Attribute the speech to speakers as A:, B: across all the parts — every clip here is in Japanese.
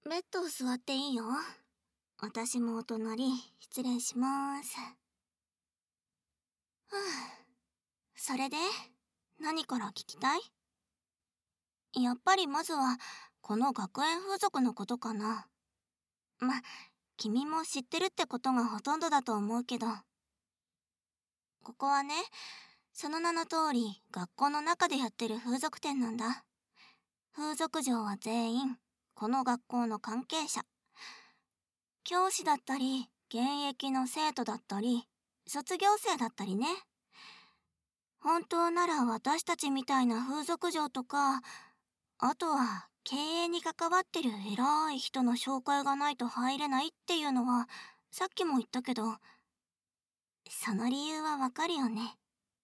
A: ベッド座っていいよ。私もお隣、失礼します。ふぅ。それで、何から聞きたい？やっぱりまずは、この学園風俗のことかな。ま、君も知ってるってことがほとんどだと思うけど。ここはね、その名の通り、学校の中でやってる風俗店なんだ。風俗嬢は全員、この学校の関係者。教師だったり、現役の生徒だったり、卒業生だったりね。本当なら私たちみたいな風俗嬢とか、あとは経営に関わってる偉い人の紹介がないと入れないっていうのは、さっきも言ったけど、その理由はわかるよね。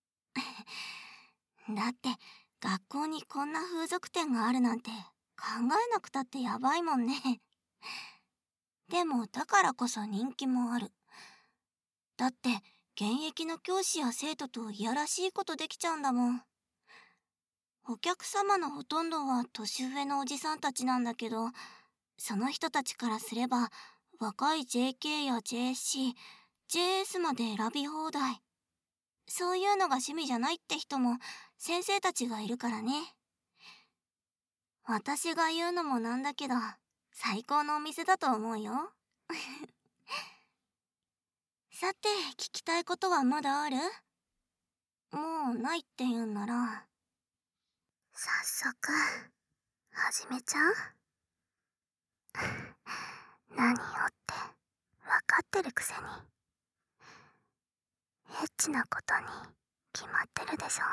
A: だって、学校にこんな風俗店があるなんて考えなくたってやばいもんね。でもだからこそ人気もある。だって現役の教師や生徒といやらしいことできちゃうんだもん。お客様のほとんどは年上のおじさんたちなんだけど、その人たちからすれば若い JK や JC、JS まで選び放題。そういうのが趣味じゃないって人も先生たちがいるからね。私が言うのもなんだけど、最高のお店だと思うよ。さて、聞きたいことはまだある？もうないって言うんなら。早速、始めちゃう？何よって、わかってるくせに。エッチなことに決まってるでしょ。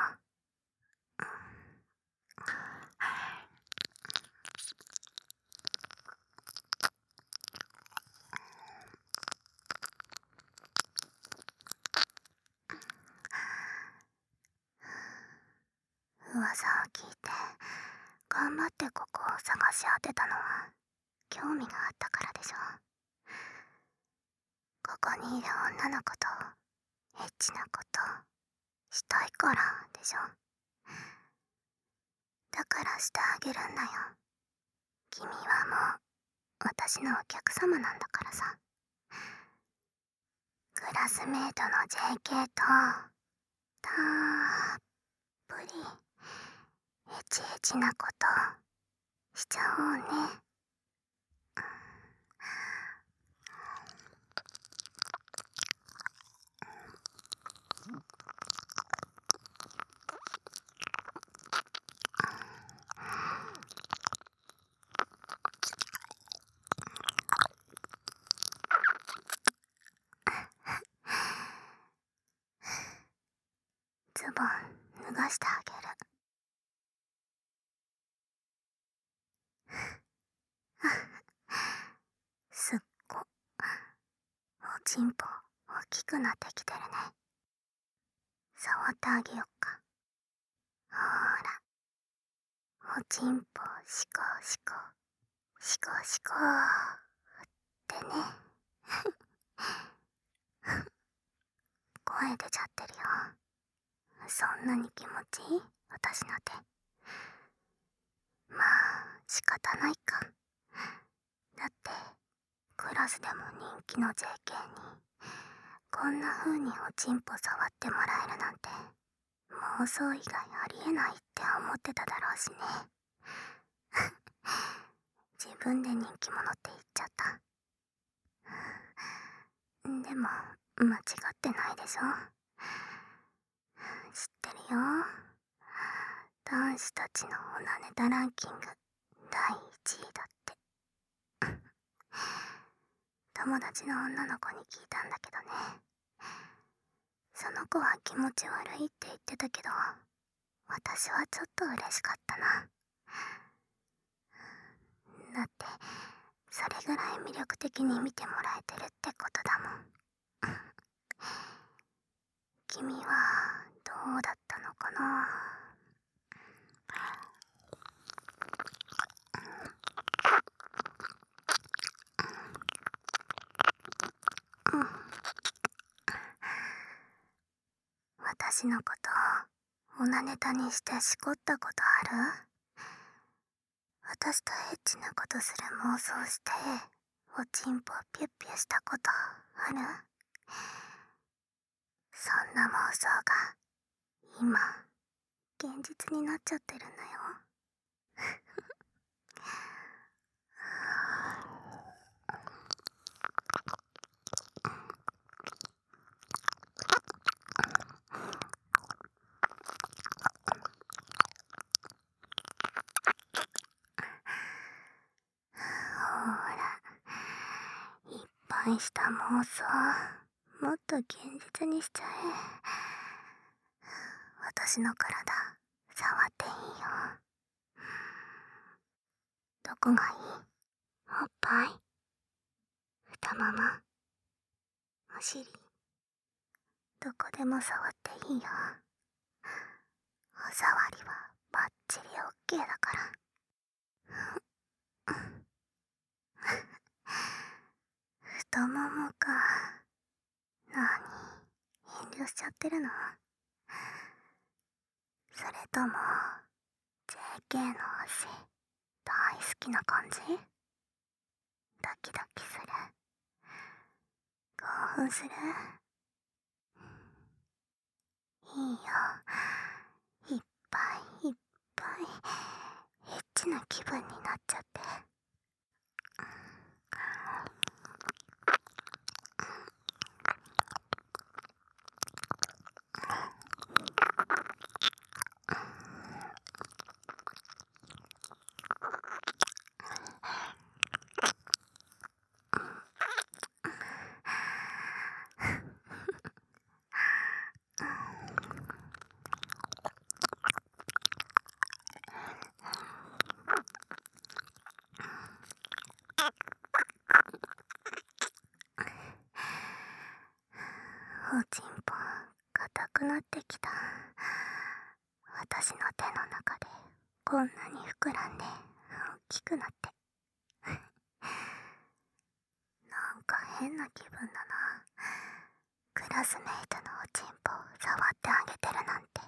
A: 噂を聞いて、頑張ってここを探し当てたのは、興味があったからでしょ。ここにいる女の子と、エッチなこと、したいからでしょ。だからしてあげるんだよ。君はもう、私のお客様なんだからさ。クラスメートの JK と、たっぷり、エチエチなことしちゃおうね。ズボン脱がしてあげる。すっご、おちんぽ大きくなってきてるね。触ってあげよっか。ほーら、おちんぽシコシコ、シコシコってね。声出ちゃってるよ。そんなに気持ちいい？私の手。まあ、仕方ないか。だって、クラスでも人気の JK に、こんな風におちんぽ触ってもらえるなんて、妄想以外ありえないって思ってただろうしね。自分で人気者って言っちゃった。でも、間違ってないでしょ。知ってるよ。男子たちのオナネタランキング第1位だって。友達の女の子に聞いたんだけどね。その子は気持ち悪いって言ってたけど、私はちょっと嬉しかったな。だって、それぐらい魅力的に見てもらえてるってことだもん。君はどうだったのかな。私のことオナネタにしてしこったことある？ 私とエッチなことする妄想しておちんぽピュッピュしたことある？そんな妄想が今現実になっちゃってるんだよ。ほら、いっぱいした妄想もっと現実にしちゃえ。私の体触っていいよ。どこがいい？おっぱい？太もも？お尻？どこでも触っていいよ。お触りはバッチリオッケーだから。太ももか。なに、遠慮しちゃってるの？それとも JK の足大好きな感じ？ドキドキする？興奮する？いいよ、いっぱいいっぱいエッチな気分になっちゃって。おちんぽ硬くなってきた。私の手の中でこんなに膨らんで大きくなって。なんか変な気分だな。クラスメイトのおちんぽ触ってあげてるなんて。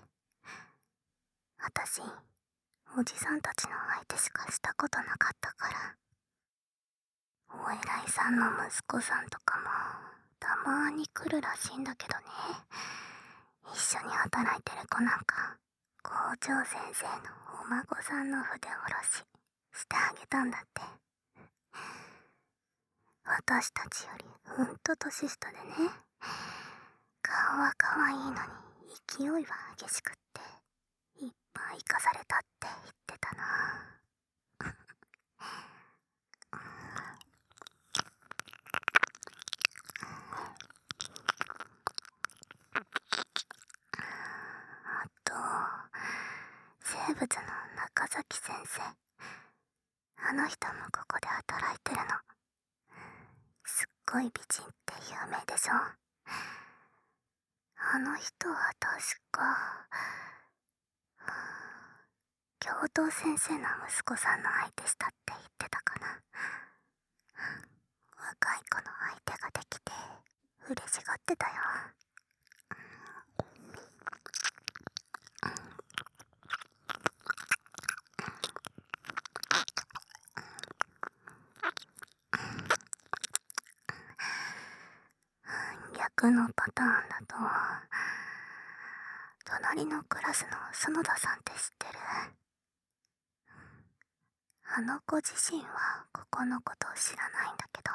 A: 私、おじさんたちの相手しかしたことなかったから。お偉いさんの息子さんとかもたまーに来るらしいんだけどね。一緒に働いてる子なんか校長先生のお孫さんの筆下ろししてあげたんだって。私たちよりうんと年下でね。顔は可愛いのに勢いは激しくっていっぱい生かされたって言ってたな。あと生物の中崎先生、あの人もここで働いてるの。すっごい美人って有名でしょ。あの人は確か教頭先生の息子さんの相手したって言ってたかな。若い子の相手ができて嬉しがってたよ。逆のパターンだと、隣のクラスの園田さんって知ってる？あの子自身はここのことを知らないんだけど、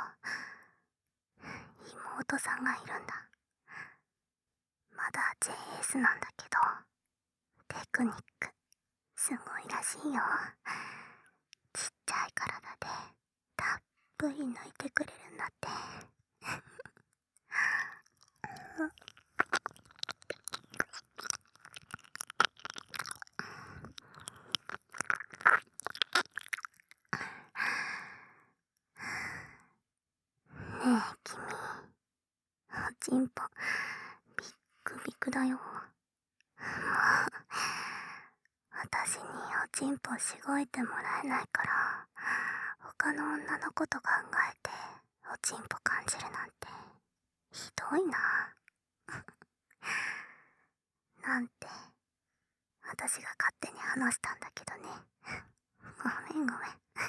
A: 妹さんがいるんだ。まだ JS なんだけど、テクニックすごいらしいよ。ちっちゃい体でたっぷり抜いてくれるんだって。ねえ君、おちんぽビックビクだよ。もう私におちんぽしごいてもらえないから他の女の子と考えておちんぽ感じるなんてひどいな。なんて私が勝手に話したんだけどね。 ごめん。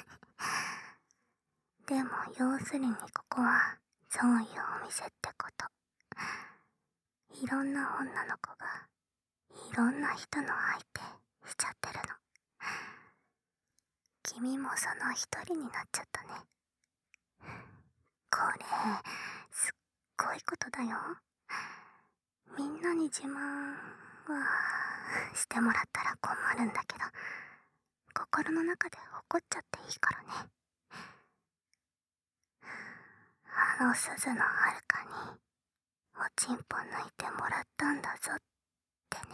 A: でも要するにここはそういうお店ってこと。いろんな女の子がいろんな人の相手しちゃってるの。君もその一人になっちゃったね。これすっごいことだよ。みんなに自慢はしてもらったら困るんだけど、心の中で怒っちゃっていいからね。鈴のはるかにおちんぽ抜いてもらったんだぞってね。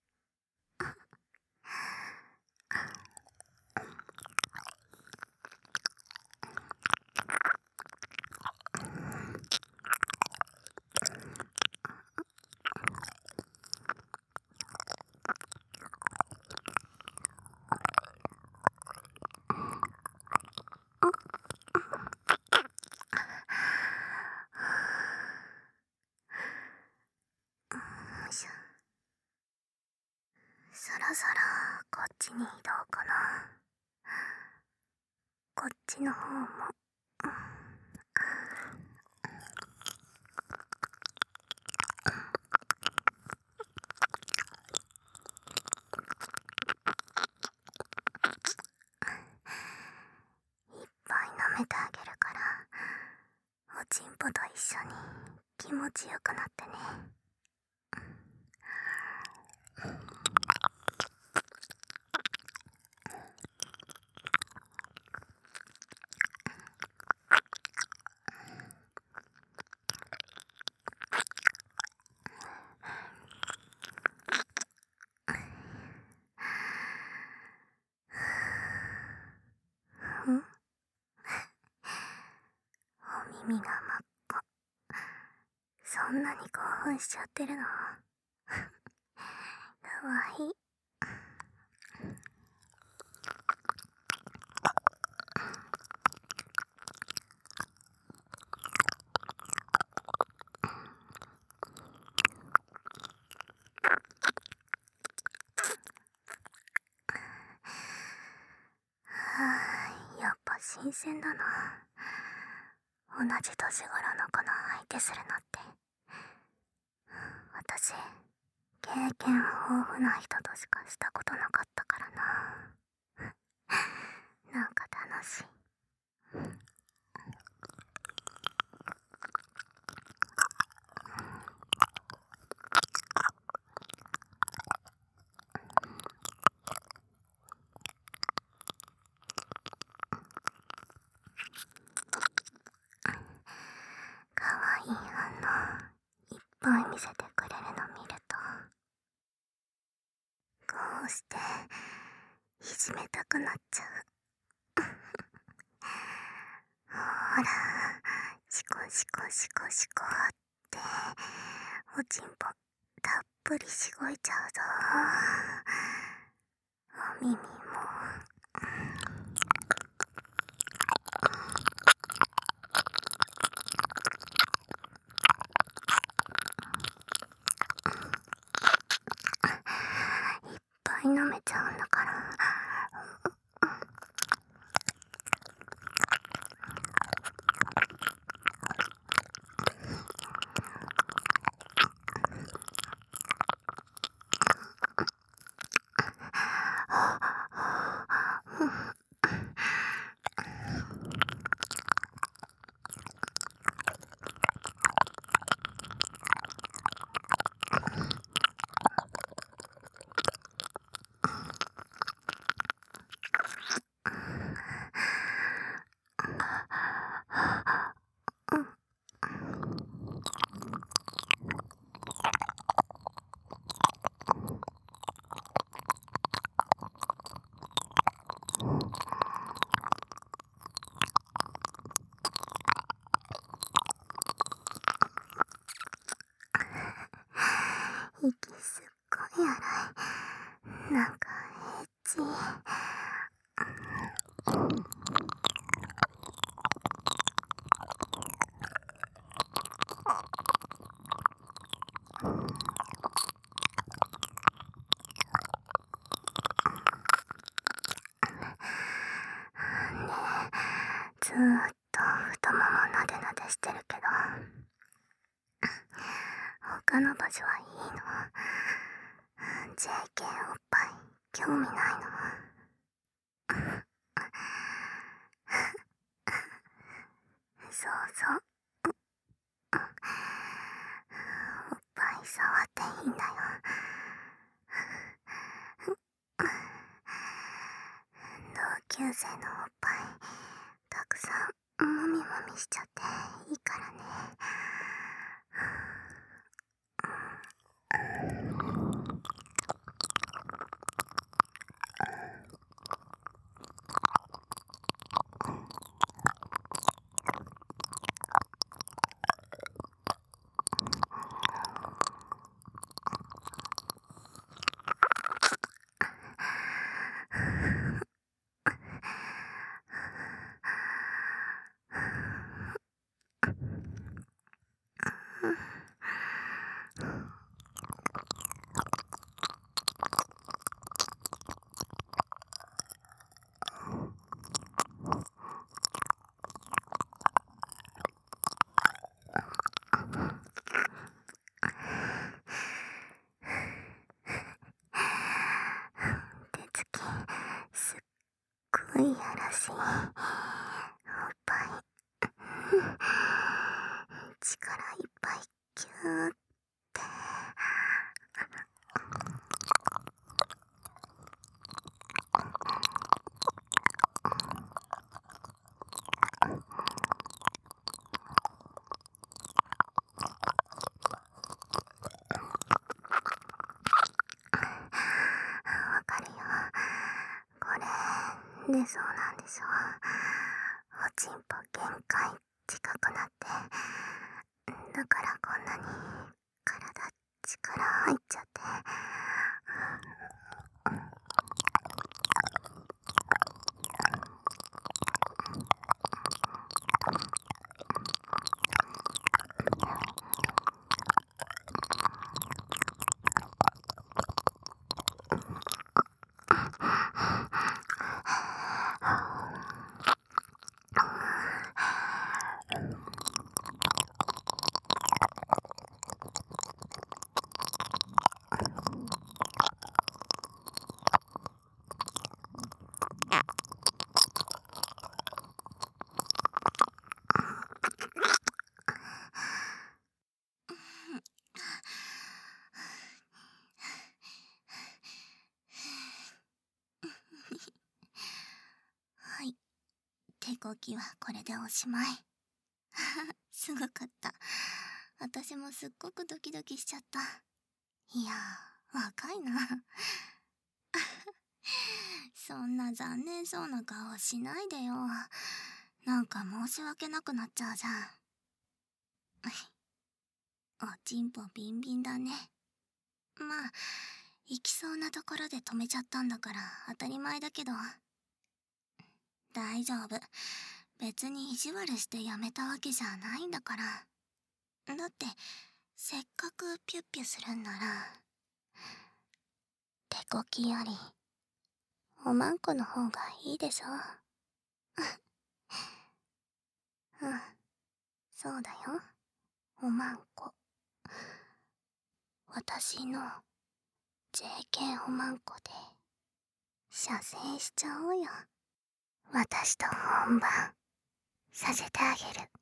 A: そろそろこっちに移動かな。こっちの方もいっぱい舐めてあげるから、おちんぽと一緒に気持ちよくなってね。お耳が真っ赤。そんなに興奮しちゃってるの？かわいい。やっぱ新鮮だな。同じ年頃の子の相手するのって。私、経験豊富な人としかしたことなかったからな。なんか楽しい。かわいい反応いっぱい見せてくれるの見ると、こうしていじめたくなっちゃう。ほら、シコシコシコシコっておちんぽたっぷりしごいちゃうぞ。お耳もいっぱい舐めちゃうんだから。息すっごい荒い。なんかエッチ。 ずーっと太ももなでなでしてるけど、他の場所はいいの。JK おっぱい興味ないの。そうそう、おっぱい触っていいんだよ。同級生のおっぱいたくさんもみもみしちゃっていいからね。手つきすっごいやらしい。おっぱい力いっぱいギューって。わかるよ。これ出そうなんでしょ。おちんぽ限界近くなって、だからこんなに体力入っちゃって。はい、手こきはこれでおしまい。すごかった。私もすっごくドキドキしちゃった。いやー、若いな。そんな残念そうな顔しないでよ。なんか申し訳なくなっちゃうじゃん。おちんぽビンビンだね。まあ、行きそうなところで止めちゃったんだから当たり前だけど。大丈夫。別に意地悪してやめたわけじゃないんだから。だって、せっかくピュッピュするんなら、手こきより、おまんこの方がいいでしょ。うん、そうだよ。おまんこ。私の JK おまんこで、射精しちゃおうよ。私と本番、させてあげる。